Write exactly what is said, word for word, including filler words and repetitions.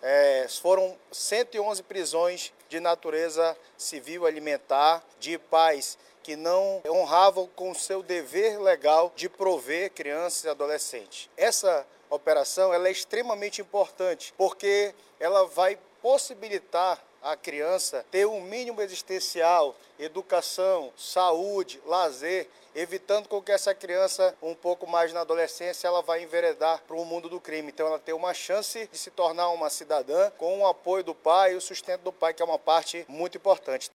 É, foram cento e onze prisões de natureza civil alimentar, de pais que não honravam com o seu dever legal de prover crianças e adolescentes. Essa operação ela é extremamente importante, porque ela vai possibilitar a criança ter um mínimo existencial, educação, saúde, lazer, evitando com que essa criança, um pouco mais na adolescência, ela vai enveredar para o mundo do crime. Então ela tem uma chance de se tornar uma cidadã com o apoio do pai e o sustento do pai, que é uma parte muito importante.